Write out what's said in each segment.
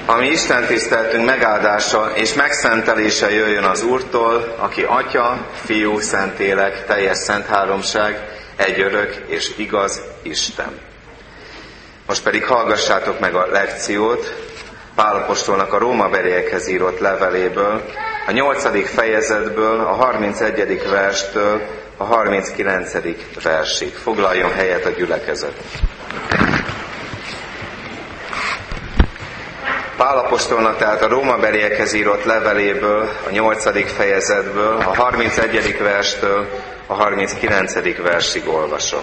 A mi istentiszteletünk megáldása és megszentelése jöjjön az Úrtól, aki Atya, Fiú, Szentlélek, teljes szent háromság, egy örök és igaz Isten. Most pedig hallgassátok meg a lekciót Pál apostolnak a rómabeliekhez írott leveléből, a 8. fejezetből, a 31. verstől a 39. versig. Foglaljon helyet a gyülekezet. Pál apostolnak tehát a rómabeliekhez írott leveléből, a 8. fejezetből, a 31. verstől a 39. versig olvasom.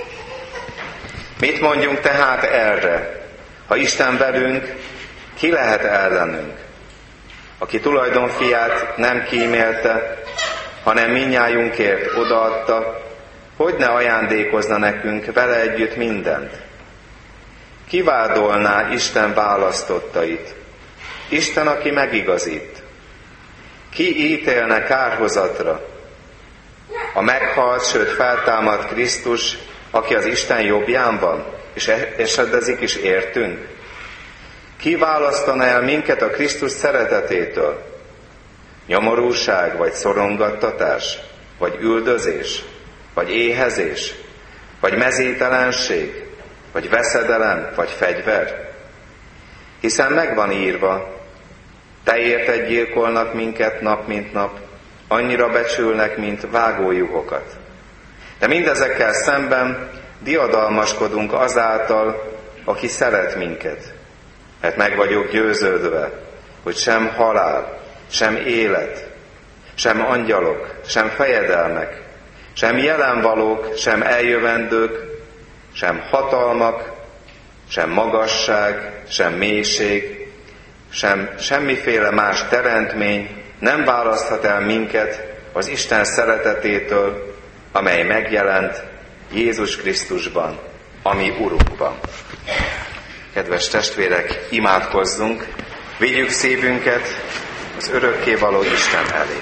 Mit mondjunk tehát erre? Ha Isten velünk, ki lehet ellenünk? Aki tulajdonfiát nem kímélte, hanem mindnyájunkért odaadta, hogy ne ajándékozna nekünk vele együtt mindent? Ki vádolná Isten választottait? Isten, aki megigazít. Ki ítélne kárhozatra? A meghalt, sőt feltámadt Krisztus, aki az Isten jobbján van, és esedezik is értünk? Ki választana el minket a Krisztus szeretetétől? Nyomorúság, vagy szorongattatás, vagy üldözés, vagy éhezés, vagy mezítelenség, vagy veszedelem, vagy fegyver? Hiszen megvan írva, te érted gyilkolnak minket nap mint nap, annyira becsülnek, mint vágójuhokat. De mindezekkel szemben diadalmaskodunk azáltal, aki szeret minket. Mert meg vagyok győződve, hogy sem halál, sem élet, sem angyalok, sem fejedelmek, sem jelenvalók, sem eljövendők, sem hatalmak, sem magasság, sem mélység, sem semmiféle más teremtmény nem választhat el minket az Isten szeretetétől, amely megjelent Jézus Krisztusban, a mi Urunkban. Kedves testvérek, imádkozzunk, vigyük szívünket az örökkévaló Isten elé.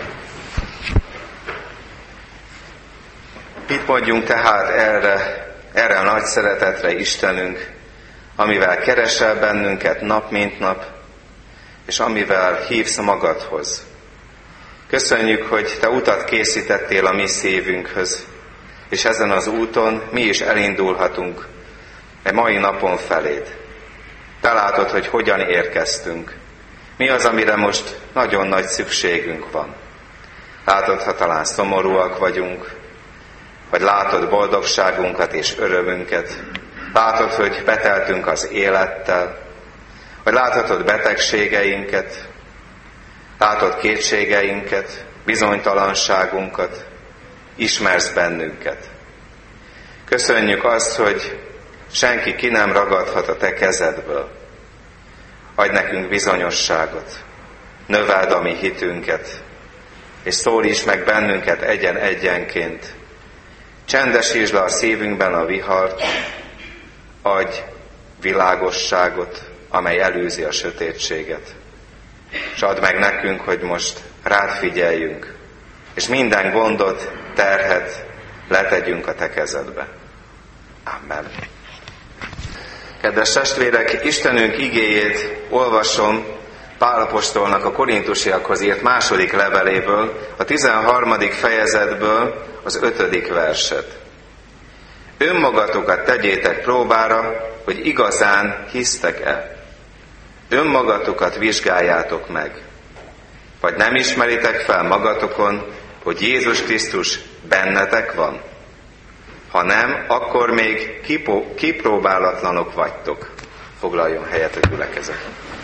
Mit mondjunk tehát erre a nagy szeretetre, Istenünk, amivel keresel bennünket nap mint nap, és amivel hívsz magadhoz. Köszönjük, hogy te utat készítettél a mi szívünkhöz, és ezen az úton mi is elindulhatunk e mai napon feléd. Te látod, hogy hogyan érkeztünk. Mi az, amire most nagyon nagy szükségünk van. Látod, ha talán szomorúak vagyunk, vagy látod boldogságunkat és örömünket. Látod, hogy beteltünk az élettel, vagy láthatod betegségeinket, látod kétségeinket, bizonytalanságunkat, ismersz bennünket. Köszönjük azt, hogy senki ki nem ragadhat a te kezedből. Adj nekünk bizonyosságot, növeld a mi hitünket, és szólíts meg bennünket egyen-egyenként. Csendesítsd le a szívünkben a vihart, adj világosságot, amely előzi a sötétséget. És add meg nekünk, hogy most rád figyeljünk, és minden gondot, terhet letegyünk a te kezedbe. Amen. Kedves testvérek, Istenünk igéjét olvasom Pál apostolnak a korintusiakhoz írt 2. leveléből, a 13. fejezetből az 5. verset. Önmagatokat tegyétek próbára, hogy igazán hisztek-e. Önmagatokat vizsgáljátok meg. Vagy nem ismeritek fel magatokon, hogy Jézus Krisztus bennetek van? Ha nem, akkor még kipróbálatlanok vagytok. Foglaljon helyet a gyülekezet.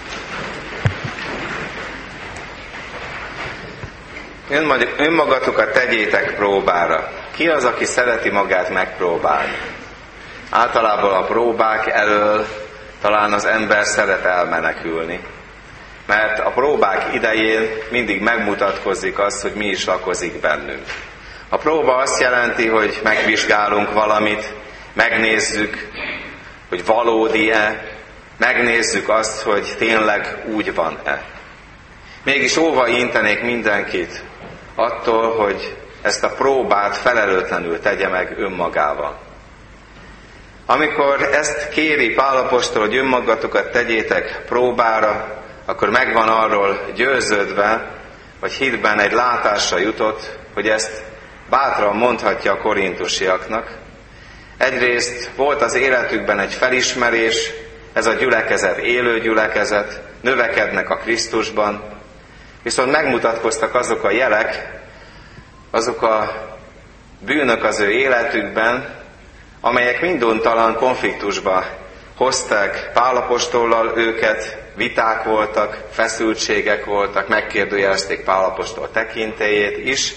Önmagatokat tegyétek próbára. Ki az, aki szereti magát megpróbálni? Általában a próbák elől talán az ember szeret elmenekülni. Mert a próbák idején mindig megmutatkozik az, hogy mi is lakozik bennünk. A próba azt jelenti, hogy megvizsgálunk valamit, megnézzük, hogy valódi-e, megnézzük azt, hogy tényleg úgy van-e. Mégis óva intenék mindenkit attól, hogy ezt a próbát felelőtlenül tegye meg önmagával. Amikor ezt kéri Pál apostol, hogy önmagatokat tegyétek próbára, akkor megvan arról győződve, vagy hitben egy látásra jutott, hogy ezt bátran mondhatja a korintusiaknak. Egyrészt volt az életükben egy felismerés, ez a gyülekezet élő gyülekezet, növekednek a Krisztusban, viszont megmutatkoztak azok a jelek, azok a bűnök az ő életükben, amelyek minduntalan konfliktusba hozták Pál apostollal őket, viták voltak, feszültségek voltak, megkérdőjelezték Pál apostol tekintélyét is,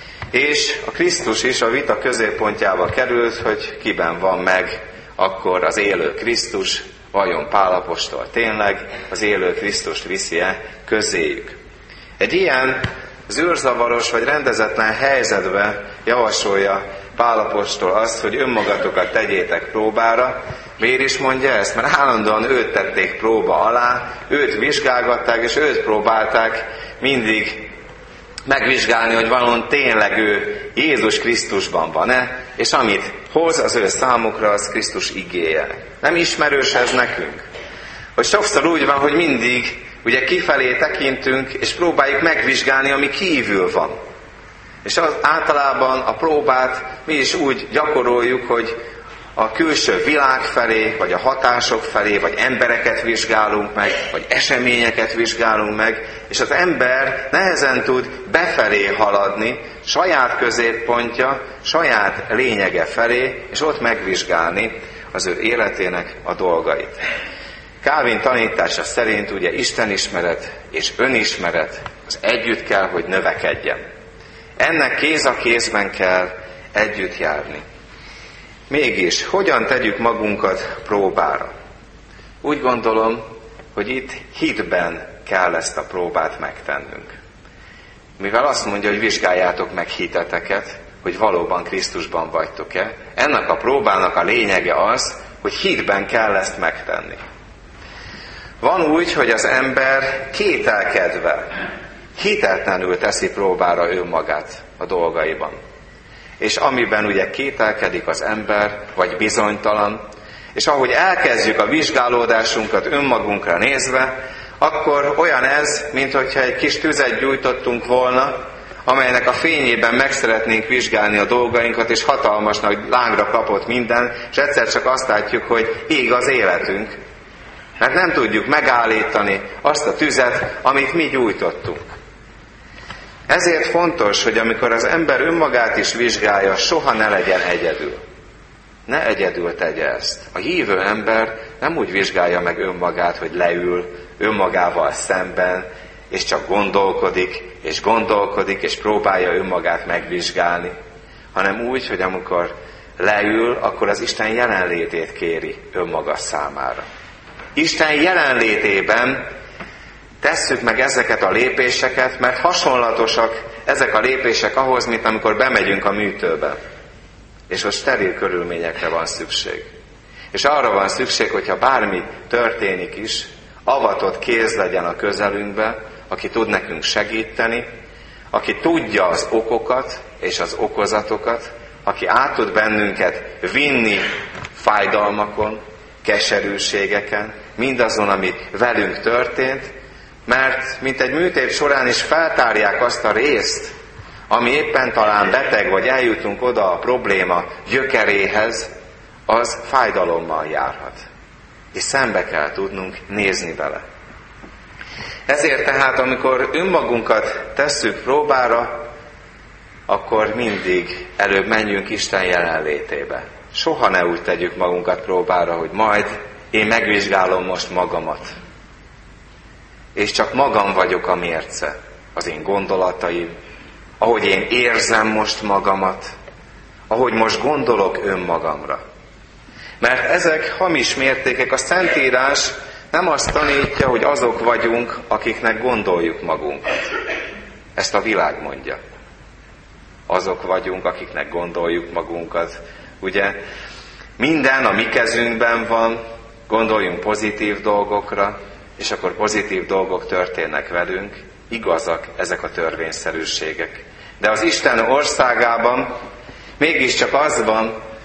és a Krisztus is a vita középpontjába került, hogy kiben van meg akkor az élő Krisztus, vajon Pál apostol tényleg az élő Krisztust viszi-e közéjük. Egy ilyen zűrzavaros vagy rendezetlen helyzetbe javasolja Pál apostol azt, hogy önmagatokat tegyétek próbára. Miért is mondja ezt? Mert állandóan őt tették próba alá, őt vizsgálgatták, és őt próbálták mindig megvizsgálni, hogy valóban tényleg ő Jézus Krisztusban van-e, és amit hoz az ő számukra, az Krisztus igéje. Nem ismerős ez nekünk? Hogy sokszor úgy van, hogy mindig ugye kifelé tekintünk, és próbáljuk megvizsgálni, ami kívül van. És az általában a próbát mi is úgy gyakoroljuk, hogy a külső világ felé, vagy a hatások felé, vagy embereket vizsgálunk meg, vagy eseményeket vizsgálunk meg, és az ember nehezen tud befelé haladni, saját középpontja, saját lényege felé, és ott megvizsgálni az ő életének a dolgait. Calvin tanítása szerint ugye istenismeret és önismeret az együtt kell, hogy növekedjen. Ennek kéz a kézben kell együtt járni. Mégis, hogyan tegyük magunkat próbára? Úgy gondolom, hogy itt hitben kell ezt a próbát megtennünk. Mivel azt mondja, hogy vizsgáljátok meg hiteteket, hogy valóban Krisztusban vagytok-e, ennek a próbának a lényege az, hogy hitben kell ezt megtenni. Van úgy, hogy az ember kételkedve, hitetlenül teszi próbára önmagát a dolgaiban. És amiben ugye kételkedik az ember, vagy bizonytalan, és ahogy elkezdjük a vizsgálódásunkat önmagunkra nézve, akkor olyan ez, minthogyha egy kis tüzet gyújtottunk volna, amelynek a fényében meg szeretnénk vizsgálni a dolgainkat, és hatalmas nagy lángra kapott minden, és egyszer csak azt látjuk, hogy ég az életünk. Mert nem tudjuk megállítani azt a tüzet, amit mi gyújtottunk. Ezért fontos, hogy amikor az ember önmagát is vizsgálja, soha ne legyen egyedül. Ne egyedül tegye ezt. A hívő ember nem úgy vizsgálja meg önmagát, hogy leül önmagával szemben, és csak gondolkodik, és próbálja önmagát megvizsgálni, hanem úgy, hogy amikor leül, akkor az Isten jelenlétét kéri önmaga számára. Isten jelenlétében tesszük meg ezeket a lépéseket, mert hasonlatosak ezek a lépések ahhoz, mint amikor bemegyünk a műtőbe. És ott steril körülményekre van szükség. És arra van szükség, hogyha bármi történik is, avatott kéz legyen a közelünkbe, aki tud nekünk segíteni, aki tudja az okokat és az okozatokat, aki át tud bennünket vinni fájdalmakon, keserűségeken, mindazon, ami velünk történt, mert mint egy műtét során is feltárják azt a részt, ami éppen talán beteg, vagy eljutunk oda a probléma gyökeréhez, az fájdalommal járhat. És szembe kell tudnunk nézni vele. Ezért tehát, amikor önmagunkat tesszük próbára, akkor mindig előbb menjünk Isten jelenlétébe. Soha ne úgy tegyük magunkat próbára, hogy majd én megvizsgálom most magamat. És csak magam vagyok a mérce, az én gondolataim, ahogy én érzem most magamat, ahogy most gondolok önmagamra. Mert ezek hamis mértékek, a Szentírás nem azt tanítja, hogy azok vagyunk, akiknek gondoljuk magunkat. Ezt a világ mondja. Azok vagyunk, akiknek gondoljuk magunkat. Ugye minden a mi kezünkben van, gondoljunk pozitív dolgokra, és akkor pozitív dolgok történnek velünk, igazak ezek a törvényszerűségek. De az Isten országában mégiscsak az van,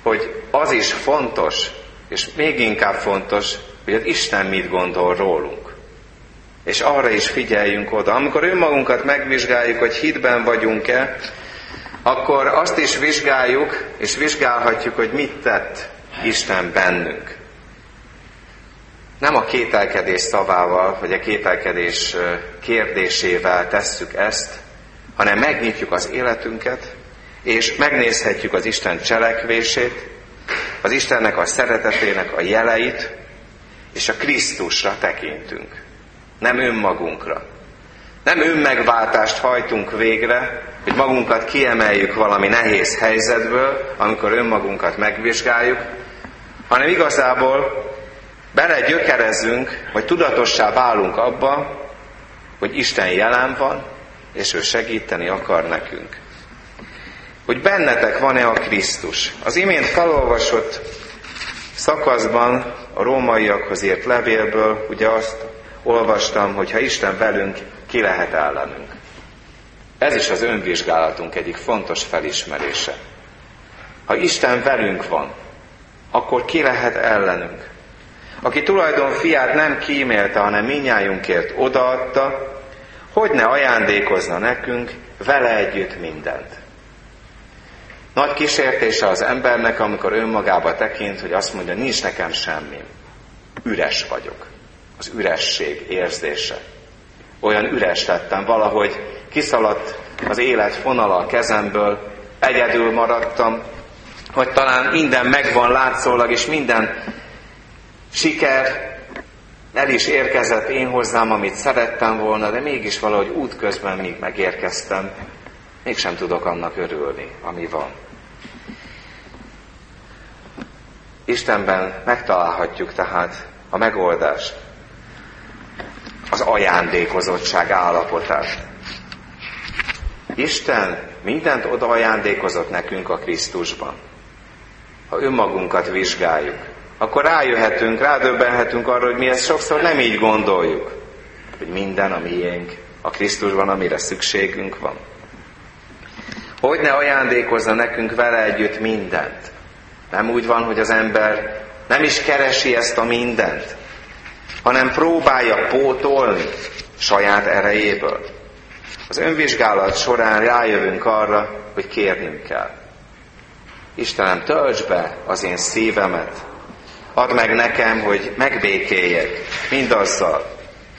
hogy az is fontos, és még inkább fontos, hogy az Isten mit gondol rólunk. És arra is figyeljünk oda. Amikor önmagunkat megvizsgáljuk, hogy hitben vagyunk-e, akkor azt is vizsgáljuk, és vizsgálhatjuk, hogy mit tett Isten bennünk. Nem a kételkedés szavával, vagy a kételkedés kérdésével tesszük ezt, hanem megnyitjuk az életünket, és megnézhetjük az Isten cselekvését, az Istennek a szeretetének a jeleit, és a Krisztusra tekintünk. Nem önmagunkra. Nem önmegváltást hajtunk végre, hogy magunkat kiemeljük valami nehéz helyzetből, amikor önmagunkat megvizsgáljuk, hanem igazából belegyökerezünk, vagy tudatossá válunk abba, hogy Isten jelen van, és ő segíteni akar nekünk. Hogy bennetek van-e a Krisztus? Az imént felolvasott szakaszban a rómaiakhoz írt levélből ugye azt olvastam, hogy ha Isten velünk, ki lehet ellenünk. Ez is az önvizsgálatunk egyik fontos felismerése. Ha Isten velünk van, akkor ki lehet ellenünk? Aki tulajdon fiát nem kímélte, hanem mindnyájunkért odaadta, hogy ne ajándékozna nekünk vele együtt mindent. Nagy kísértése az embernek, amikor önmagába tekint, hogy azt mondja, nincs nekem semmi. Üres vagyok. Az üresség érzése. Olyan üres lettem, valahogy kiszaladt az élet fonala a kezemből, egyedül maradtam, hogy talán minden megvan látszólag, és minden siker el is érkezett én hozzám, amit szerettem volna, de mégis valahogy útközben, míg megérkeztem, mégsem tudok annak örülni, ami van. Istenben megtalálhatjuk tehát a megoldást, az ajándékozottság állapotát. Isten mindent oda ajándékozott nekünk a Krisztusban. Ha önmagunkat vizsgáljuk, akkor rájöhetünk, rádöbbenhetünk arra, hogy mi ezt sokszor nem így gondoljuk, hogy minden a miénk a Krisztusban, amire szükségünk van. Hogy ne ajándékozza nekünk vele együtt mindent? Nem úgy van, hogy az ember nem is keresi ezt a mindent, hanem próbálja pótolni saját erejéből. Az önvizsgálat során rájövünk arra, hogy kérnünk kell. Istenem, töltsd be az én szívemet, add meg nekem, hogy megbékéljek mindazzal,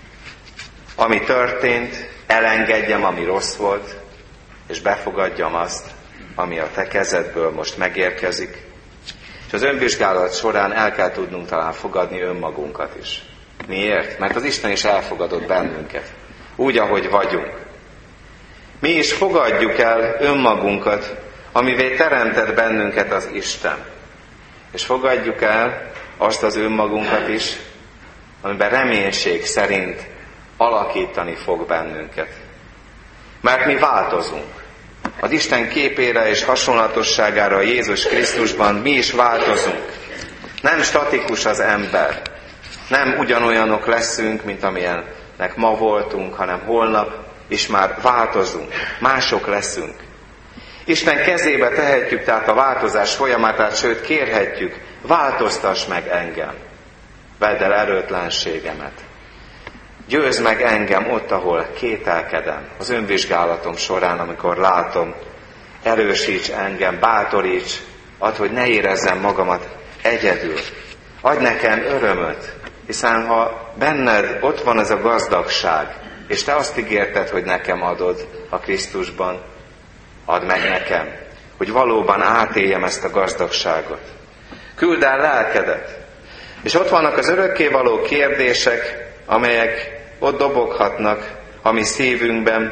ami történt, elengedjem, ami rossz volt, és befogadjam azt, ami a te kezedből most megérkezik. És az önvizsgálat során el kell tudnunk talán fogadni önmagunkat is. Miért? Mert az Isten is elfogadott bennünket, úgy, ahogy vagyunk. Mi is fogadjuk el önmagunkat, amivé teremtett bennünket az Isten. És fogadjuk el azt az önmagunkat is, amiben reménység szerint alakítani fog bennünket. Mert mi változunk. Az Isten képére és hasonlatosságára Jézus Krisztusban mi is változunk. Nem statikus az ember. Nem ugyanolyanok leszünk, mint amilyennek ma voltunk, hanem holnap is már változunk. Mások leszünk. Isten kezébe tehetjük tehát a változás folyamatát, sőt kérhetjük, változtass meg engem. Vedd el erőtlenségemet. Győzd meg engem ott, ahol kételkedem, az önvizsgálatom során, amikor látom, erősíts engem, bátoríts, add, hogy ne érezzem magamat egyedül. Adj nekem örömöt, hiszen ha benned ott van ez a gazdagság, és te azt ígérted, hogy nekem adod a Krisztusban, add meg nekem, hogy valóban átéljem ezt a gazdagságot. Küldd el lelkedet. És ott vannak az örökkévaló kérdések, amelyek ott doboghatnak a mi szívünkben.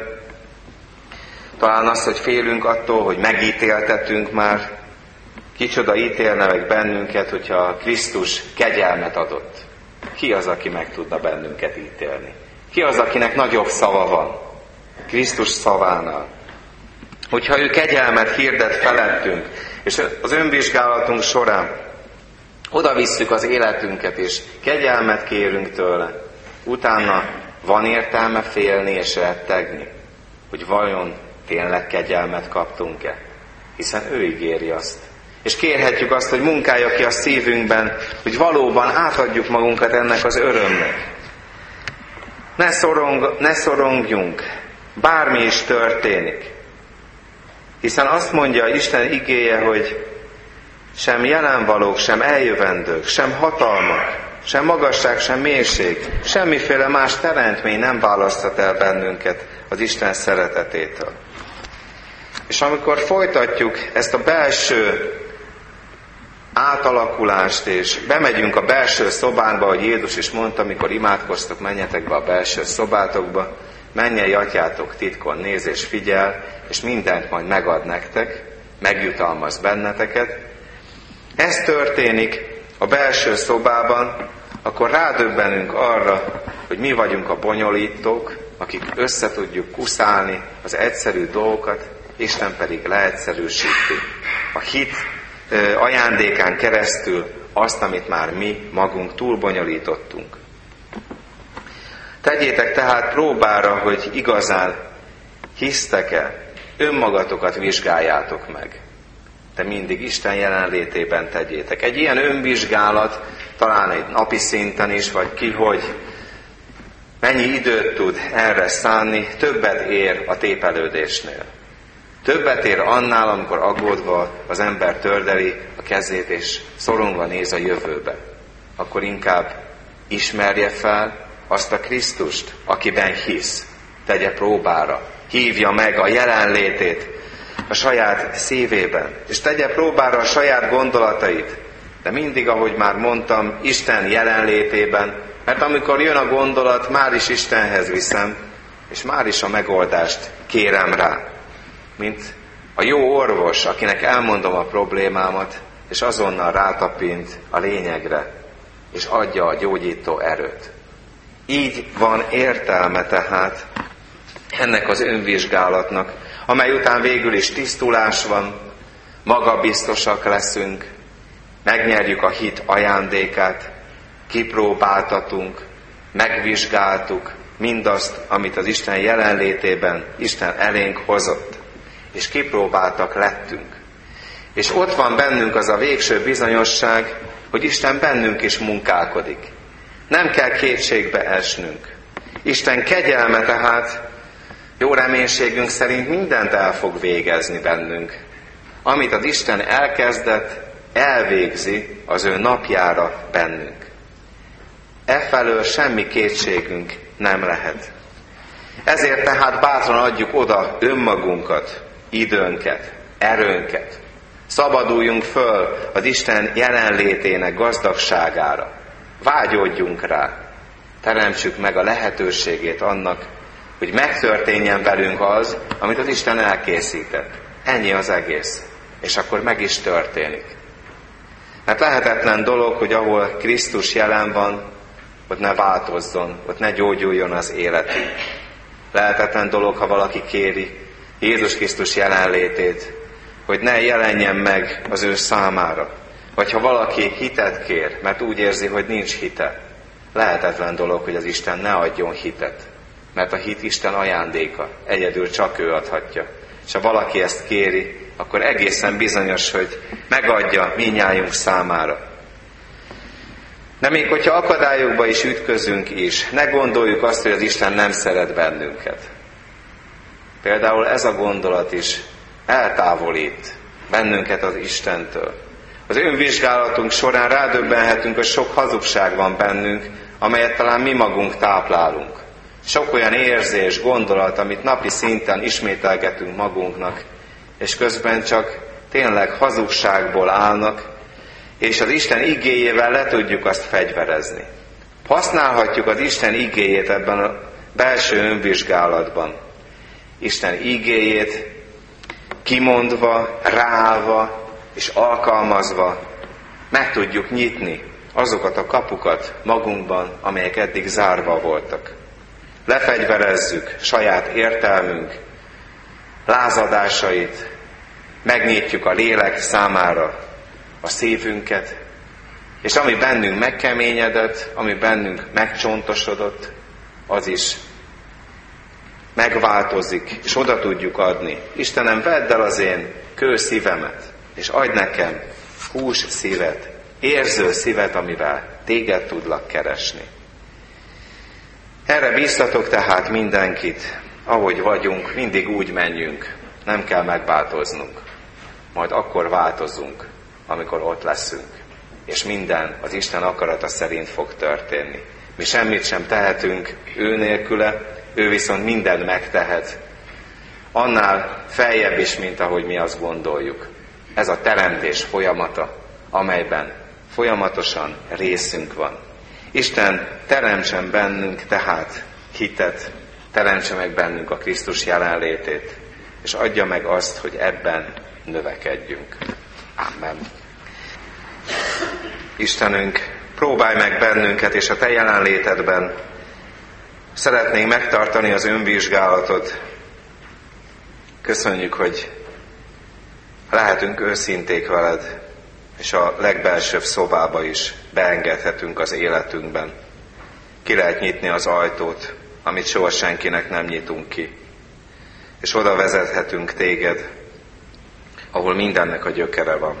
Talán az, hogy félünk attól, hogy megítéltetünk már. Kicsoda ítélne meg bennünket, hogyha Krisztus kegyelmet adott. Ki az, aki meg tudna bennünket ítélni? Ki az, akinek nagyobb szava van? Krisztus szavánál. Hogyha ő kegyelmet hirdet felettünk, és az önvizsgálatunk során oda visszük az életünket, és kegyelmet kérünk tőle, utána van értelme félni és rettegni, hogy vajon tényleg kegyelmet kaptunk-e? Hiszen ő ígéri azt. És kérhetjük azt, hogy munkálja ki a szívünkben, hogy valóban átadjuk magunkat ennek az örömnek. Ne szorongjunk, bármi is történik. Hiszen azt mondja Isten igéje, hogy sem jelenvalók, sem eljövendők, sem hatalmak, sem magasság, sem mélység, semmiféle más teremtmény nem választhat el bennünket az Isten szeretetétől. És amikor folytatjuk ezt a belső átalakulást, és bemegyünk a belső szobánkba, ahogy Jézus is mondta, amikor imádkoztok, menjetek be a belső szobátokba, mennyei atyátok titkon néz és figyel, és mindent majd megad nektek, megjutalmaz benneteket. Ez történik a belső szobában, akkor rádöbbenünk arra, hogy mi vagyunk a bonyolítók, akik össze tudjuk kuszálni az egyszerű dolgokat, Isten pedig leegyszerűsíti a hit ajándékán keresztül azt, amit már mi magunk túlbonyolítottunk. Tegyétek tehát próbára, hogy igazán hisztek-e, önmagatokat vizsgáljátok meg. De mindig Isten jelenlétében tegyétek. Egy ilyen önvizsgálat, talán egy napi szinten is, vagy ki, hogy mennyi időt tud erre szánni, többet ér a tépelődésnél. Többet ér annál, amikor aggódva az ember tördeli a kezét, és szorongva néz a jövőbe. Akkor inkább ismerje fel azt a Krisztust, akiben hisz. Tegye próbára, hívja meg a jelenlétét a saját szívében, és tegye próbára a saját gondolatait. De mindig, ahogy már mondtam, Isten jelenlétében, mert amikor jön a gondolat, már is Istenhez viszem, és már is a megoldást kérem rá. Mint a jó orvos, akinek elmondom a problémámat, és azonnal rátapint a lényegre, és adja a gyógyító erőt. Így van értelme tehát ennek az önvizsgálatnak, amely után végül is tisztulás van, magabiztosak leszünk, megnyerjük a hit ajándékát, kipróbáltatunk, megvizsgáltuk mindazt, amit az Isten jelenlétében Isten elénk hozott, és kipróbáltak lettünk. És ott van bennünk az a végső bizonyosság, hogy Isten bennünk is munkálkodik. Nem kell kétségbe esnünk. Isten kegyelme tehát jó reménységünk szerint mindent el fog végezni bennünk. Amit az Isten elkezdett, elvégzi az ő napjára bennünk. Efelől semmi kétségünk nem lehet. Ezért tehát bátran adjuk oda önmagunkat, időnket, erőnket. Szabaduljunk föl az Isten jelenlétének gazdagságára. Vágyódjunk rá. Teremtsük meg a lehetőségét annak, hogy megtörténjen velünk az, amit az Isten elkészített. Ennyi az egész. És akkor meg is történik. Mert lehetetlen dolog, hogy ahol Krisztus jelen van, ott ne változzon, ott ne gyógyuljon az életünk. Lehetetlen dolog, ha valaki kéri Jézus Krisztus jelenlétét, hogy ne jelenjen meg az ő számára. Vagy ha valaki hitet kér, mert úgy érzi, hogy nincs hite. Lehetetlen dolog, hogy az Isten ne adjon hitet. Mert a hit Isten ajándéka, egyedül csak ő adhatja. És ha valaki ezt kéri, akkor egészen bizonyos, hogy megadja mindnyájunk számára. De még hogyha akadályokba is ütközünk is, ne gondoljuk azt, hogy az Isten nem szeret bennünket. Például ez a gondolat is eltávolít bennünket az Istentől. Az önvizsgálatunk során rádöbbenhetünk, hogy sok hazugság van bennünk, amelyet talán mi magunk táplálunk. Sok olyan érzés, gondolat, amit napi szinten ismételgetünk magunknak, és közben csak tényleg hazugságból állnak, és az Isten igéjével le tudjuk azt fegyverezni. Használhatjuk az Isten igéjét ebben a belső önvizsgálatban. Isten igéjét kimondva, ráállva és alkalmazva meg tudjuk nyitni azokat a kapukat magunkban, amelyek eddig zárva voltak. Lefegyverezzük saját értelmünk lázadásait, megnyitjuk a lélek számára a szívünket, és ami bennünk megkeményedett, ami bennünk megcsontosodott, az is megváltozik, és oda tudjuk adni. Istenem, vedd el az én kőszívemet, és adj nekem hús szívet, érző szívet, amivel téged tudlak keresni. Erre bíztatok tehát mindenkit, ahogy vagyunk, mindig úgy menjünk, nem kell megváltoznunk. Majd akkor változunk, amikor ott leszünk. És minden az Isten akarata szerint fog történni. Mi semmit sem tehetünk ő nélküle, ő viszont mindent megtehet. Annál feljebb is, mint ahogy mi azt gondoljuk. Ez a teremtés folyamata, amelyben folyamatosan részünk van. Isten teremtsen bennünk tehát hitet, teremtse meg bennünk a Krisztus jelenlétét, és adja meg azt, hogy ebben növekedjünk. Amen. Istenünk, próbálj meg bennünket, és a Te jelenlétedben szeretnénk megtartani az önvizsgálatot. Köszönjük, hogy lehetünk őszinték veled, és a legbelsőbb szobába is beengedhetünk az életünkben. Ki lehet nyitni az ajtót, amit soha senkinek nem nyitunk ki. És oda vezethetünk téged, ahol mindennek a gyökere van.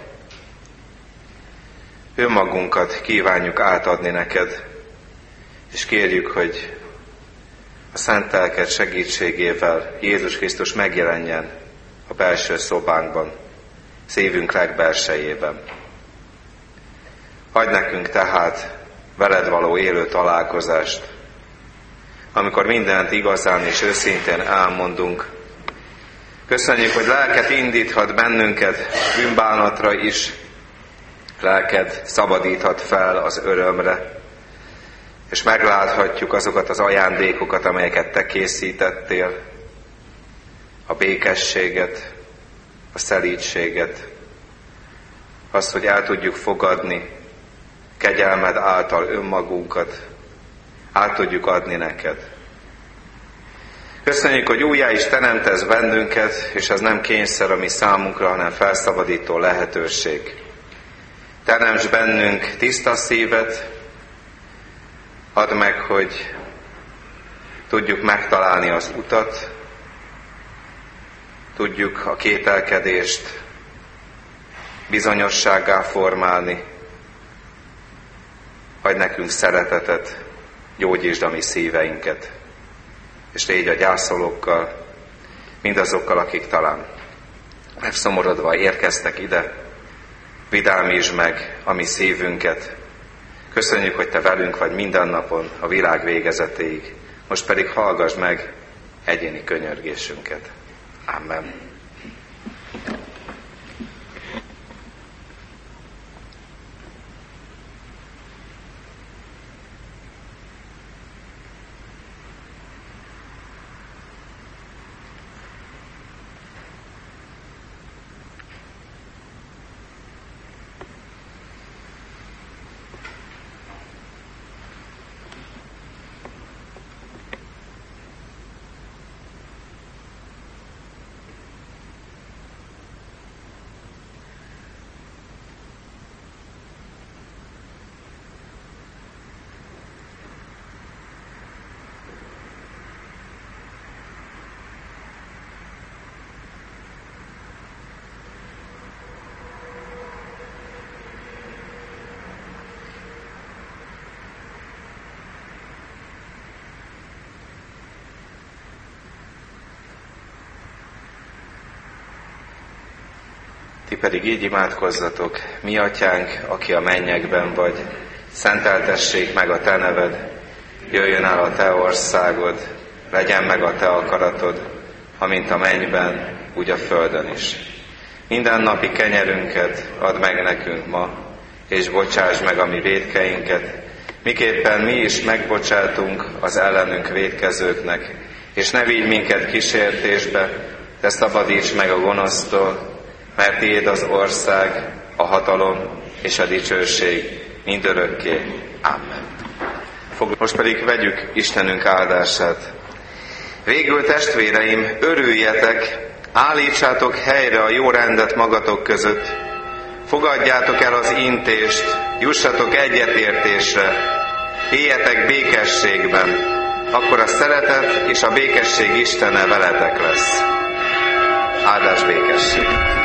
Önmagunkat kívánjuk átadni neked, és kérjük, hogy a szent lelked segítségével Jézus Krisztus megjelenjen a belső szobánkban, szívünk legbelsejében. Adj nekünk tehát veled való élő találkozást, amikor mindent igazán és őszintén elmondunk. Köszönjük, hogy lelked indíthat bennünket bűnbánatra is, lelked szabadíthat fel az örömre, és megláthatjuk azokat az ajándékokat, amelyeket te készítettél, a békességet, a szelídséget, azt, hogy el tudjuk fogadni kegyelmed által önmagunkat, át tudjuk adni neked. Köszönjük, hogy újjá is teremtesz bennünket, és ez nem kényszer a mi számunkra, hanem felszabadító lehetőség. Teremts bennünk tiszta szívet, add meg, hogy tudjuk megtalálni az utat, tudjuk a kételkedést bizonyossággá formálni, adj nekünk szeretetet, gyógyítsd a mi szíveinket, és légy a gyászolókkal, mindazokkal, akik talán megszomorodva érkeztek ide, vidámítsd meg a mi szívünket. Köszönjük, hogy te velünk vagy minden napon a világ végezetéig. Most pedig hallgass meg egyéni könyörgésünket. Amen. Ti pedig így imádkozzatok: mi atyánk, aki a mennyekben vagy, szenteltessék meg a te neved, jöjjön el a te országod, legyen meg a te akaratod, amint a mennyben, úgy a földön is. Minden napi kenyerünket add meg nekünk ma, és bocsáss meg a mi vétkeinket, miképpen mi is megbocsátunk az ellenünk vétkezőknek, és ne vigy minket kísértésbe, de szabadíts meg a gonosztól, mert tiéd az ország, a hatalom és a dicsőség mindörökké. Amen. Most pedig vegyük Istenünk áldását. Végül, testvéreim, örüljetek, állítsátok helyre a jó rendet magatok között, fogadjátok el az intést, jussatok egyetértésre, éljetek békességben, akkor a szeretet és a békesség Istene veletek lesz. Áldás békesség!